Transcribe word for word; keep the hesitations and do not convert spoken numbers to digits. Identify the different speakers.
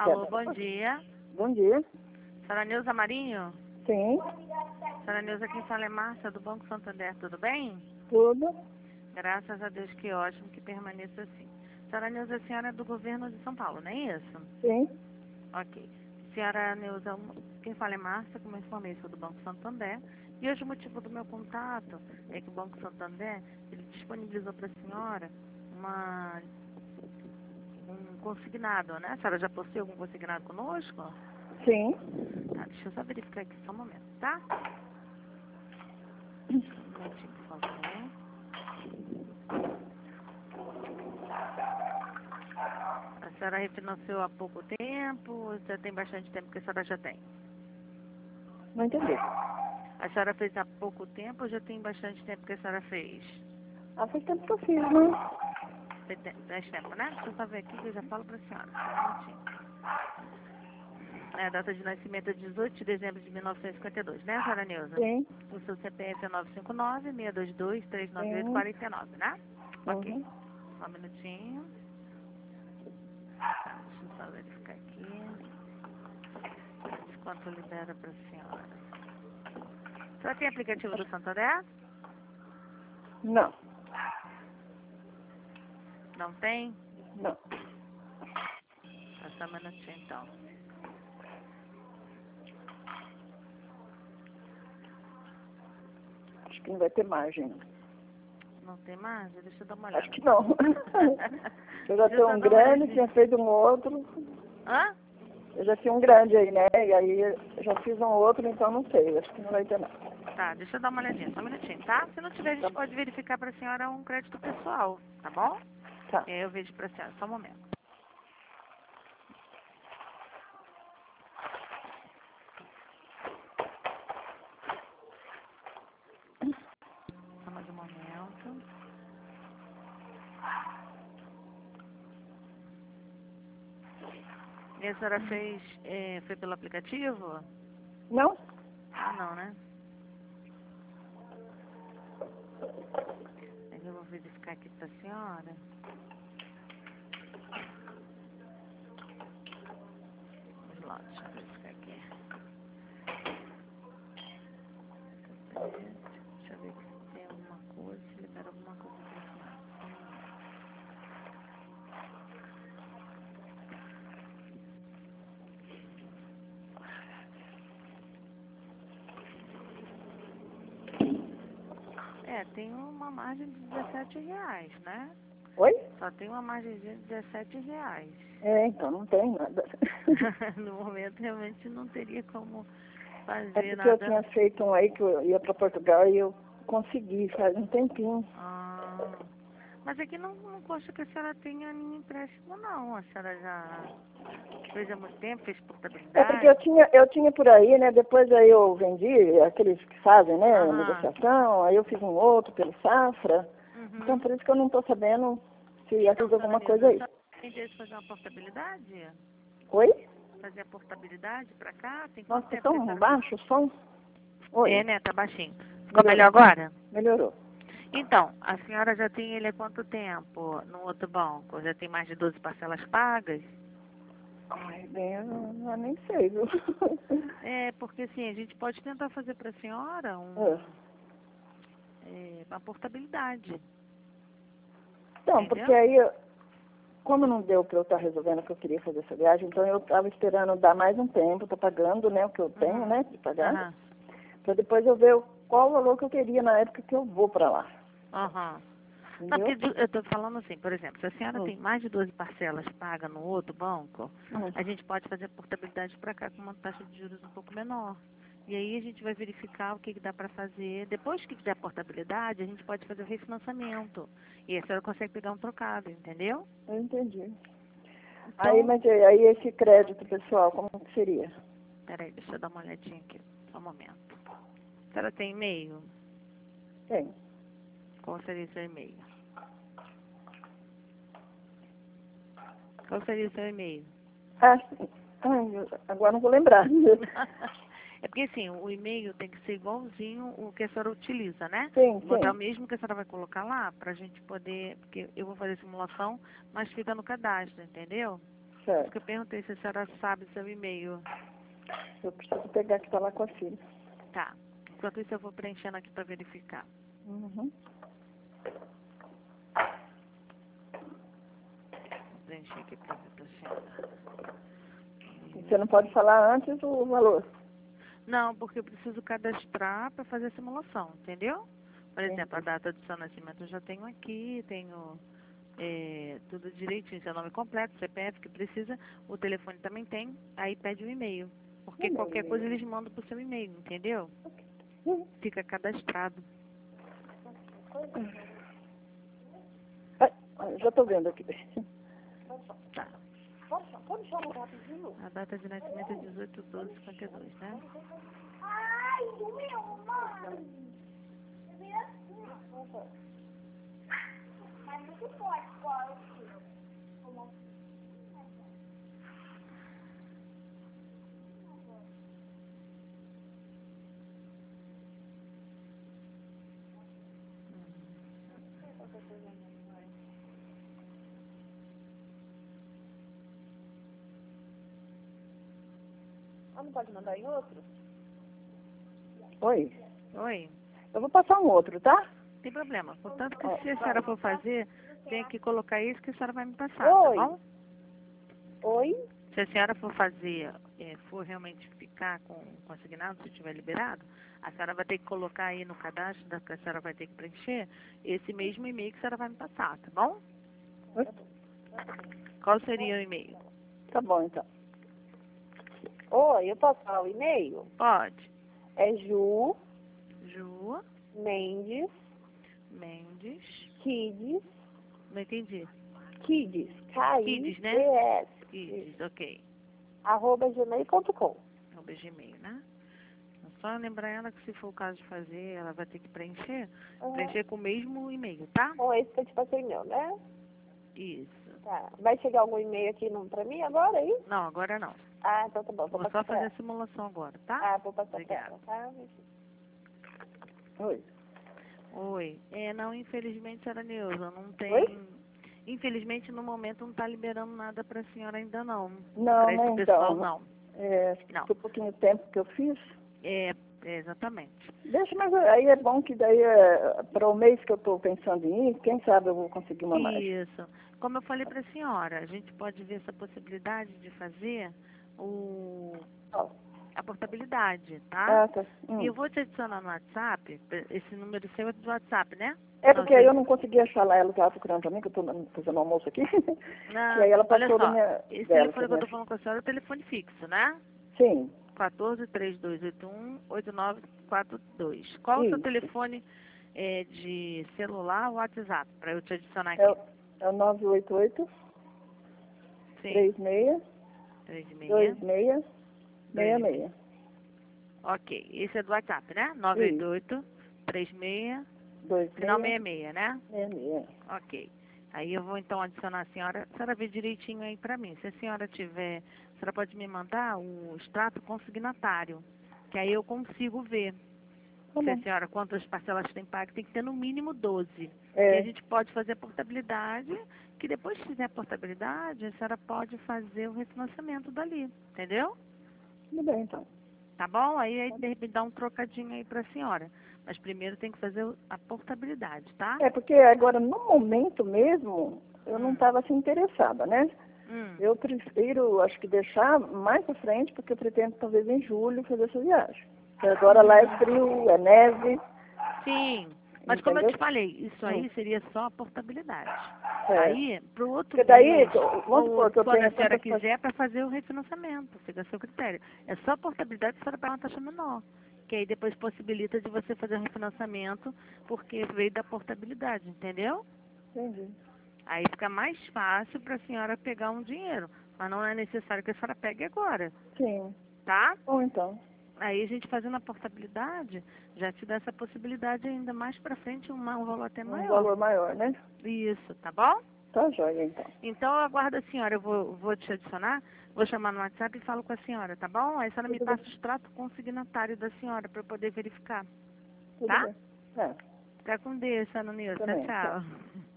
Speaker 1: Alô, bom dia.
Speaker 2: Bom dia.
Speaker 1: Senhora Neuza Marinho?
Speaker 2: Sim,
Speaker 1: Senhora Neuza, quem fala é Márcia, do Banco Santander, tudo bem?
Speaker 2: tudo.
Speaker 1: Graças a Deus, que ótimo, que permaneça assim. Senhora Neuza, a senhora é do governo de São Paulo, não é isso?
Speaker 2: Sim,
Speaker 1: Ok. Senhora Neuza, quem fala é Márcia, como eu informei, sou do Banco Santander. E hoje o motivo do meu contato é que o Banco Santander, ele disponibilizou para a senhora uma, um consignado, né? A senhora já possui algum consignado conosco?
Speaker 2: sim.
Speaker 1: Tá, deixa eu só verificar aqui só um momento, tá? Um minutinho, por favor. A senhora refinanciou há pouco tempo? Já tem bastante tempo que a senhora já tem?
Speaker 2: Não entendi.
Speaker 1: A senhora fez há pouco tempo ou já tem bastante tempo que a senhora fez?
Speaker 2: Ah, faz tempo que eu fiz, né?
Speaker 1: Tem te- Faz tempo, né? Deixa eu só ver aqui que eu já falo pra senhora. Só um minutinho. É, a data de nascimento é dezoito de dezembro de mil novecentos e cinquenta e dois, né, senhora Neuza?
Speaker 2: Sim,
Speaker 1: O seu C P F é nove cinco nove, seis dois dois, três nove oito,
Speaker 2: sim.
Speaker 1: quatro nove, né? Ok.
Speaker 2: Uhum.
Speaker 1: Só um minutinho. Deixa eu só verificar aqui. Quanto libera pra senhora? A senhora tem aplicativo do Santander?
Speaker 2: Não,
Speaker 1: Não tem?
Speaker 2: não.
Speaker 1: Só um minutinho, então.
Speaker 2: Acho que não vai ter margem.
Speaker 1: Não tem mais? Deixa eu dar uma olhada.
Speaker 2: Acho que não. Eu já
Speaker 1: Deixa eu
Speaker 2: tenho
Speaker 1: só
Speaker 2: um
Speaker 1: dar uma
Speaker 2: grande,
Speaker 1: olhadinha.
Speaker 2: tinha feito um outro.
Speaker 1: Hã?
Speaker 2: Eu já tinha um grande aí, né? E aí eu já fiz um outro, então não sei. Acho que não vai ter nada.
Speaker 1: Tá, deixa eu dar uma olhadinha, só um minutinho, tá? Se não tiver, a gente
Speaker 2: Tá,
Speaker 1: pode verificar pra senhora um crédito pessoal, tá bom?
Speaker 2: tá.
Speaker 1: E aí eu vejo pra senhora, só um momento. Só mais um momento. E a senhora fez, é, foi pelo aplicativo?
Speaker 2: Não?
Speaker 1: Ah, não, né? Aí eu vou verificar aqui pra senhora. Vamos lá, deixa eu verificar aqui. Deixa eu ver se tem alguma coisa, se libera alguma coisa pra senhora. Só um momento. É, tem uma margem de dezessete reais, né?
Speaker 2: Oi?
Speaker 1: Só tem uma margem de dezessete reais.
Speaker 2: É, então não tem nada.
Speaker 1: No momento realmente não teria como
Speaker 2: É
Speaker 1: fazer
Speaker 2: porque eu
Speaker 1: nada.
Speaker 2: tinha feito um aí que eu ia para Portugal e eu consegui faz um tempinho.
Speaker 1: Ah, mas aqui não, não consta que a senhora tenha nenhum empréstimo, não. A senhora já fez há muito tempo, fez
Speaker 2: É porque eu
Speaker 1: portabilidade.
Speaker 2: tinha, eu tinha por aí, né? Depois aí eu vendi, aqueles que fazem, né? A
Speaker 1: Aham.
Speaker 2: negociação, aí eu fiz um outro pelo Safra. Então
Speaker 1: Uhum.
Speaker 2: por isso que eu não estou sabendo se já
Speaker 1: Então,
Speaker 2: fiz
Speaker 1: senhora
Speaker 2: alguma
Speaker 1: Neuza,
Speaker 2: coisa
Speaker 1: a
Speaker 2: aí.
Speaker 1: senhora tem interesse em fazer uma portabilidade?
Speaker 2: Oi?
Speaker 1: Fazer a portabilidade pra cá? Tem quanto
Speaker 2: Nossa,
Speaker 1: tempo que a
Speaker 2: tão
Speaker 1: senhora fez?
Speaker 2: baixo o som?
Speaker 1: É,
Speaker 2: Oi,
Speaker 1: né? Tá baixinho. Ficou melhor
Speaker 2: melhorou.
Speaker 1: agora?
Speaker 2: Melhorou.
Speaker 1: Então, a senhora já tem ele há quanto tempo no outro banco? Já tem mais de doze parcelas pagas?
Speaker 2: Ai, bem, eu, não- eu nem sei, viu?
Speaker 1: É, porque assim, a gente pode tentar fazer para a senhora um,
Speaker 2: É.
Speaker 1: é, uma portabilidade,
Speaker 2: Então, porque
Speaker 1: entendeu?
Speaker 2: aí, eu- como não deu para eu estar resolvendo o que eu queria fazer essa viagem, então eu estava esperando dar mais um tempo, tô pagando, né, o que eu tenho,
Speaker 1: Uhum.
Speaker 2: né, de pagar,
Speaker 1: Aham.
Speaker 2: para depois eu ver o- qual o valor que eu queria na época que eu vou para lá,
Speaker 1: Aham. Não,
Speaker 2: entendeu?
Speaker 1: porque do- eu estou falando assim, por exemplo, se a senhora
Speaker 2: Hum,
Speaker 1: tem mais de doze parcelas pagas no outro banco,
Speaker 2: hum.
Speaker 1: a gente pode fazer a portabilidade para cá com uma taxa de juros um pouco menor. E aí a gente vai verificar o que, que dá para fazer. Depois que der a portabilidade, a gente pode fazer o refinanciamento. E a senhora consegue pegar um trocado, entendeu?
Speaker 2: Eu entendi. Aí,
Speaker 1: Então,
Speaker 2: mas aí aí esse crédito pessoal, como que seria?
Speaker 1: peraí, deixa eu dar uma olhadinha aqui. Só um momento. A senhora tem e-mail?
Speaker 2: Tem.
Speaker 1: Qual seria o seu e-mail? Qual seria o seu e-mail?
Speaker 2: Ah, sim. Ai, eu- agora não vou lembrar.
Speaker 1: É porque assim, o e-mail tem que ser igualzinho o que a senhora utiliza, né?
Speaker 2: Sim,
Speaker 1: Botar o
Speaker 2: sim.
Speaker 1: mesmo que a senhora vai colocar lá, pra gente poder, porque eu vou fazer simulação, mas fica no cadastro, entendeu?
Speaker 2: Certo.
Speaker 1: Porque eu perguntei se a senhora sabe seu e-mail.
Speaker 2: Eu preciso pegar que tá lá com a filha.
Speaker 1: Tá. Enquanto isso eu vou preenchendo aqui para verificar.
Speaker 2: Uhum.
Speaker 1: Vou preencher aqui para ver para a senhora.
Speaker 2: Você não pode falar antes o valor.
Speaker 1: Não, porque eu preciso cadastrar para fazer a simulação, entendeu? Por
Speaker 2: Entendi.
Speaker 1: exemplo, a data do seu nascimento eu já tenho aqui, tenho é, tudo direitinho, seu nome completo, C P F que precisa, o telefone também tem, aí pede o e-mail. Porque
Speaker 2: E-mail.
Speaker 1: qualquer coisa eles mandam pro seu e-mail, entendeu?
Speaker 2: Uhum.
Speaker 1: Fica cadastrado.
Speaker 2: Ah, já tô vendo aqui.
Speaker 1: Tá.
Speaker 2: Pode chamar rapidinho?
Speaker 1: A data de nascimento é dezoito de doze de cinquenta e dois, né?
Speaker 3: Ai, meu, mãe. Eu vi assim. Mas muito forte, qual? Como
Speaker 2: Ah, não pode mandar em outro? Oi.
Speaker 1: Oi,
Speaker 2: Eu vou passar um outro, tá?
Speaker 1: tem problema. Portanto que
Speaker 2: Ó,
Speaker 1: se a senhora for fazer, tem que colocar isso que a senhora vai me passar,
Speaker 2: Oi.
Speaker 1: tá bom?
Speaker 2: Oi?
Speaker 1: Se a senhora for fazer, é, for realmente ficar com consignado, se estiver liberado, a senhora vai ter que colocar aí no cadastro da que a senhora vai ter que preencher esse mesmo e-mail que a senhora vai me passar, tá bom?
Speaker 2: Oi?
Speaker 1: Qual seria o e-mail?
Speaker 2: Tá bom, então.
Speaker 4: Oi, eu posso falar o e-mail?
Speaker 1: Pode.
Speaker 4: É Ju
Speaker 1: Ju
Speaker 4: Mendes
Speaker 1: Mendes.
Speaker 4: Kids
Speaker 1: Não entendi.
Speaker 4: Kids
Speaker 1: Kids, né?
Speaker 4: K I D S
Speaker 1: Kids, ok.
Speaker 4: arroba gmail ponto com.
Speaker 1: Arroba Gmail, né? É só lembrar ela que se for o caso de fazer, ela vai ter que preencher.
Speaker 4: Uhum.
Speaker 1: Preencher com o mesmo e-mail, tá?
Speaker 4: Bom, esse que eu te passei meu, né?
Speaker 1: Isso.
Speaker 4: Tá. Vai chegar algum e-mail aqui no, pra mim agora aí?
Speaker 1: Não, agora não.
Speaker 4: Ah, então tá bom.
Speaker 1: Vou
Speaker 4: passar
Speaker 1: só
Speaker 4: pra
Speaker 1: fazer a
Speaker 4: ela.
Speaker 1: simulação agora, tá?
Speaker 4: Ah, vou passar
Speaker 1: Obrigada.
Speaker 4: pra ela, tá?
Speaker 2: Oi.
Speaker 1: Oi. É, não, infelizmente, senhora Neuza, não tem...
Speaker 2: Oi?
Speaker 1: Infelizmente, no momento, não está liberando nada para a senhora ainda não.
Speaker 2: Não,
Speaker 1: Para esse
Speaker 2: né,
Speaker 1: pessoal,
Speaker 2: então.
Speaker 1: não.
Speaker 2: É,
Speaker 1: Não.
Speaker 2: foi pouquinho tempo que eu fiz.
Speaker 1: É, é, exatamente.
Speaker 2: Deixa, mas aí é bom que daí, é, para o mês que eu estou pensando em ir, quem sabe eu vou conseguir uma mais.
Speaker 1: Isso. Como eu falei para a senhora, a gente pode ver essa possibilidade de fazer o...
Speaker 2: Ó.
Speaker 1: a portabilidade, tá?
Speaker 2: Ah, tá. Hum.
Speaker 1: E eu vou te adicionar no WhatsApp, esse número seu é do WhatsApp, né?
Speaker 2: É porque
Speaker 1: Não,
Speaker 2: aí
Speaker 1: você-
Speaker 2: eu não consegui achar lá, ela estava procurando pra mim, que eu estou fazendo almoço aqui.
Speaker 1: Não,
Speaker 2: E aí ela
Speaker 1: olha
Speaker 2: passou da
Speaker 1: só,
Speaker 2: minha...
Speaker 1: esse
Speaker 2: dela,
Speaker 1: telefone que eu
Speaker 2: minha
Speaker 1: tô falando com a senhora é o telefone fixo, né?
Speaker 2: Sim,
Speaker 1: quatorze, três dois oito um, oito nove quatro dois. Qual o seu
Speaker 2: isso.
Speaker 1: telefone é, de celular ou WhatsApp, para eu te adicionar aqui?
Speaker 2: É, o- é o nove oito oito,
Speaker 1: Sim,
Speaker 2: três seis,
Speaker 1: três
Speaker 2: dois
Speaker 1: seis,
Speaker 2: seis, seis seis.
Speaker 1: Ok, esse é do WhatsApp, né? nove oito oito, três seis,
Speaker 2: dois
Speaker 1: final
Speaker 2: seis,
Speaker 1: seis seis, né?
Speaker 2: seis seis.
Speaker 1: Ok. Aí eu vou então adicionar a senhora, a senhora vê direitinho aí pra mim. Se a senhora tiver, a senhora pode me mandar o extrato consignatário, que aí eu consigo ver.
Speaker 2: Tá
Speaker 1: Se a
Speaker 2: bom.
Speaker 1: senhora, quantas parcelas tem pago, tem que ter no mínimo doze.
Speaker 2: É.
Speaker 1: E a gente pode fazer a portabilidade, que depois que fizer a portabilidade, a senhora pode fazer o refinanciamento dali, entendeu?
Speaker 2: Tudo bem, então.
Speaker 1: Tá bom? Aí, aí de repente dá um trocadinho aí pra senhora. Mas primeiro tem que fazer o- a portabilidade, tá?
Speaker 2: É, porque agora, no momento mesmo, eu não
Speaker 1: Hum.
Speaker 2: estava assim interessada, né?
Speaker 1: Hum.
Speaker 2: Eu prefiro, acho que deixar mais pra frente, porque eu pretendo talvez em julho fazer essa viagem. Porque agora lá é frio, é neve.
Speaker 1: Sim, mas como eu te
Speaker 2: Entendeu?
Speaker 1: falei, isso aí seria só a portabilidade.
Speaker 2: É.
Speaker 1: Aí, pro outro
Speaker 2: Porque daí,
Speaker 1: mês,
Speaker 2: vamos
Speaker 1: ou
Speaker 2: supor que eu
Speaker 1: quando a
Speaker 2: tenha
Speaker 1: senhora
Speaker 2: tantas...
Speaker 1: quiser, para fazer o refinanciamento, fica a seu critério. É só a portabilidade que a senhora paga uma taxa menor, que aí depois possibilita de você fazer o refinanciamento, porque veio da portabilidade, entendeu?
Speaker 2: Entendi.
Speaker 1: Aí fica mais fácil para a senhora pegar um dinheiro, mas não é necessário que a senhora pegue agora,
Speaker 2: Sim.
Speaker 1: tá?
Speaker 2: Bom, então.
Speaker 1: Aí a gente fazendo a portabilidade, já te dá essa possibilidade ainda mais pra frente, um, um valor até
Speaker 2: Um
Speaker 1: maior.
Speaker 2: valor maior, né?
Speaker 1: Isso, tá bom?
Speaker 2: Tá joia, então.
Speaker 1: Então eu aguardo a senhora, eu vou, vou te adicionar, vou chamar no WhatsApp e falo com a senhora, tá bom? Aí a senhora me
Speaker 2: Tudo
Speaker 1: passa
Speaker 2: bem.
Speaker 1: o extrato consignatário da senhora pra eu poder verificar,
Speaker 2: Tudo
Speaker 1: tá?
Speaker 2: bem. É,
Speaker 1: Fica com Deus, Ana Nilson.
Speaker 2: também,
Speaker 1: Tchau, tchau.